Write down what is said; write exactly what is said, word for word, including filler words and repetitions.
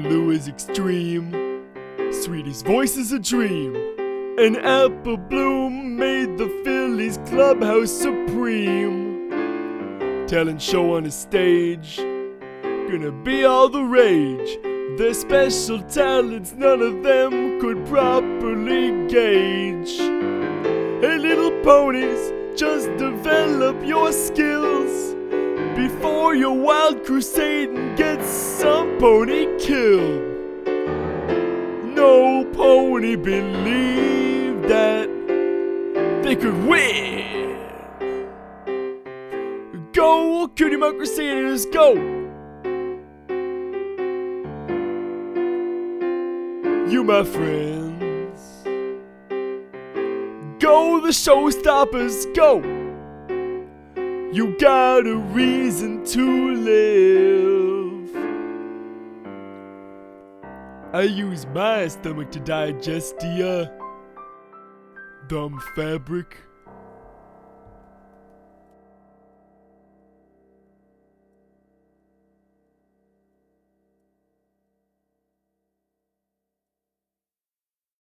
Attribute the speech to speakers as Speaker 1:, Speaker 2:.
Speaker 1: Lou is extreme. Sweetie's voice is a dream. And Apple Bloom made the Phillies clubhouse supreme. Talent show on a stage, gonna be all the rage. Their special talents, none of them could properly gauge. Hey little ponies, just develop your skills before your wild crusade and get some pony killed. No pony believed that they could win. Go, Cutie Mark Crusaders, go! You, my friends, go the showstoppers, go! You got a reason to live. I use my stomach to digest the uh, dumb fabric.